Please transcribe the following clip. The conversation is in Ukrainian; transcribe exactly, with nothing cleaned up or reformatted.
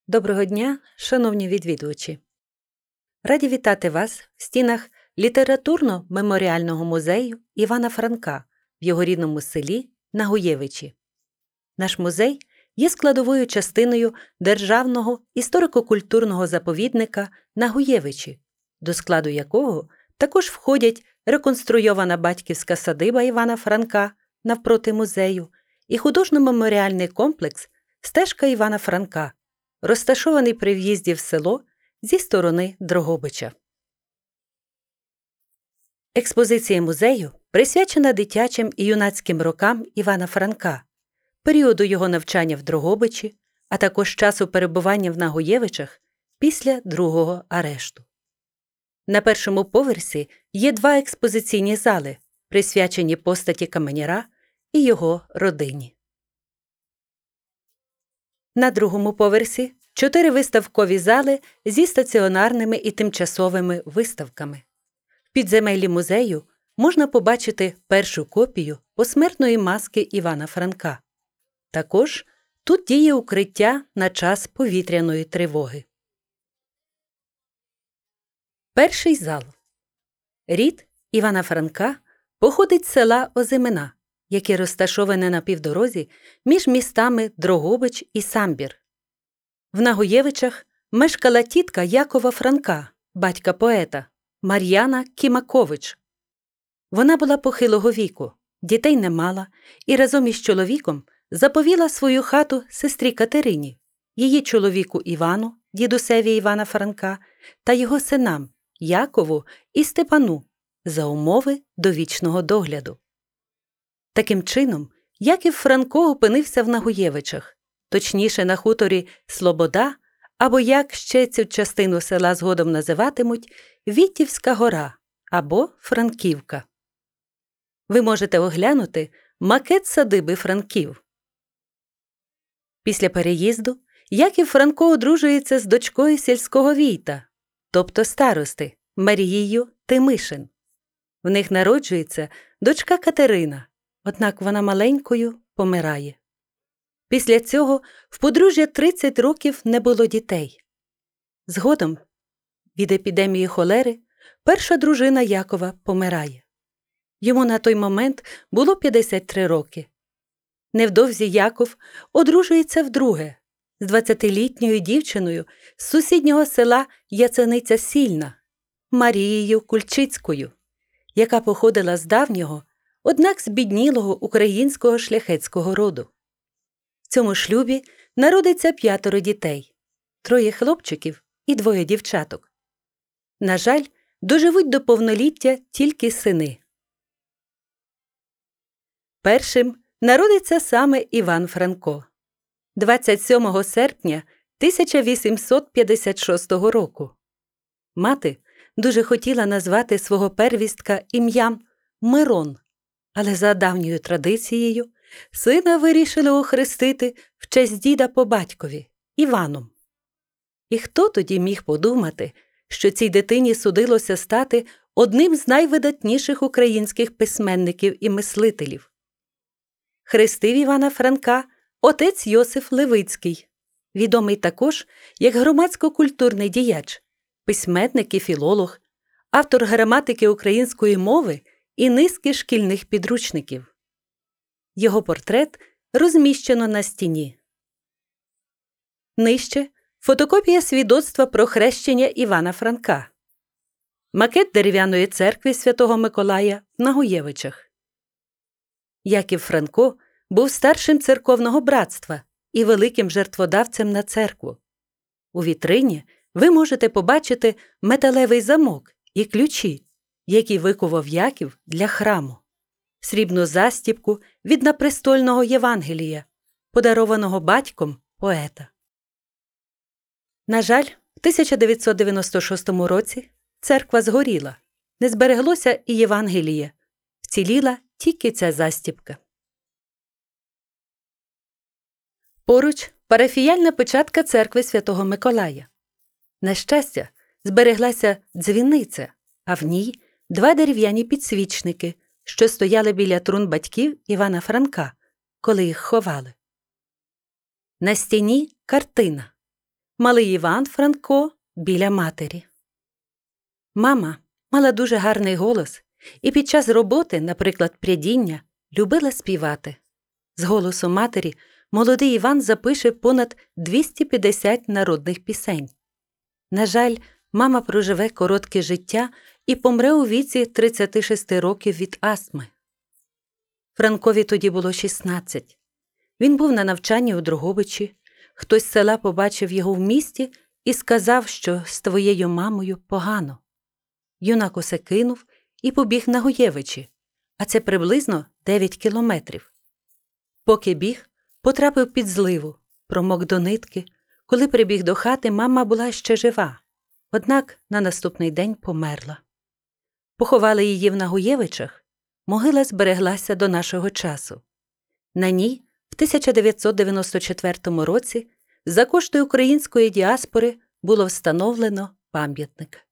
Доброго дня, шановні відвідувачі! Раді вітати вас в стінах літературно-меморіального музею Івана Франка в його рідному селі Нагуєвичі. Наш музей є складовою частиною Державного історико-культурного заповідника Нагуєвичі, до складу якого також входять реконструйована батьківська садиба Івана Франка навпроти музею і художньо-меморіальний комплекс «Стежка Івана Франка», розташований при в'їзді в село зі сторони Дрогобича. Експозиція музею присвячена дитячим і юнацьким рокам Івана Франка, періоду його навчання в Дрогобичі, а також часу перебування в Нагуєвичах після другого арешту. На першому поверсі є два експозиційні зали, присвячені постаті каменяра і його родині. На другому поверсі чотири виставкові зали зі стаціонарними і тимчасовими виставками. В підземеллі музею можна побачити першу копію посмертної маски Івана Франка. Також тут діє укриття на час повітряної тривоги. Перший зал. Рід Івана Франка походить з села Озимина, яке розташоване на півдорозі між містами Дрогобич і Самбір. В Нагуєвичах мешкала тітка Якова Франка, батька поета, Мар'яна Кімакович. Вона була похилого віку, дітей не мала і разом із чоловіком заповіла свою хату сестрі Катерині, її чоловіку Івану, дідусеві Івана Франка, та його синам Якову і Степану за умови довічного догляду. Таким чином, Яків Франко опинився в Нагуєвичах, точніше на хуторі Слобода, або, як ще цю частину села згодом називатимуть, Вітівська гора або Франківка. Ви можете оглянути макет садиби Франків. Після переїзду Яків Франко одружується з дочкою сільського війта, тобто старости, Марією Тимишин. В них народжується дочка Катерина, однак вона маленькою помирає. Після цього в подружжя тридцять років не було дітей. Згодом, від епідемії холери, перша дружина Якова помирає. Йому на той момент було п'ятдесят три роки. Невдовзі Яков одружується вдруге з двадцятилітньою дівчиною з сусіднього села Яцениця-Сільна, Марією Кульчицькою, яка походила з давнього, однак збіднілого українського шляхетського роду. В цьому шлюбі народиться п'ятеро дітей – троє хлопчиків і двоє дівчаток. На жаль, доживуть до повноліття тільки сини. Першим народиться саме Іван Франко. двадцять сьомого серпня тисяча вісімсот п'ятдесят шостого року. Мати дуже хотіла назвати свого первістка ім'ям Мирон, але за давньою традицією сина вирішили охрестити в честь діда по батькові – Іваном. І хто тоді міг подумати, що цій дитині судилося стати одним з найвидатніших українських письменників і мислителів? Хрестив Івана Франка отець Йосиф Левицький, відомий також як громадсько-культурний діяч, письменник і філолог, автор граматики української мови і низки шкільних підручників. Його портрет розміщено на стіні. Нижче – фотокопія свідоцтва про хрещення Івана Франка. Макет дерев'яної церкви Святого Миколая в Нагуєвичах. Яків Франко був старшим церковного братства і великим жертводавцем на церкву. У вітрині ви можете побачити металевий замок і ключі, які викував Яків для храму, срібну застібку від напрестольного Євангелія, подарованого батьком поета. На жаль, в тисяча дев'ятсот дев'яносто шостому році церква згоріла, не збереглося і Євангеліє, вціліла тільки ця застібка. Поруч парафіяльна печатка церкви Святого Миколая. На щастя, збереглася дзвіниця, а в ній два дерев'яні підсвічники, що стояли біля трун батьків Івана Франка, коли їх ховали. На стіні картина. Малий Іван Франко біля матері. Мама мала дуже гарний голос і під час роботи, наприклад, прядіння, любила співати. З голосу матері молодий Іван запише понад двісті п'ятдесят народних пісень. На жаль, мама проживе коротке життя і помре у віці тридцяти шести років від астми. Франкові тоді було шістнадцять. Він був на навчанні у Дрогобичі. Хтось з села побачив його в місті і сказав, що з твоєю мамою погано. Юнак усе кинув і побіг на Гуєвичі, а це приблизно дев'ять кілометрів. Поки біг, потрапив під зливу, промок до нитки. Коли прибіг до хати, мама була ще жива, однак на наступний день померла. Поховали її в Нагуєвичах, могила збереглася до нашого часу. На ній в тисяча дев'ятсот дев'яносто четвертому році за кошти української діаспори було встановлено пам'ятник.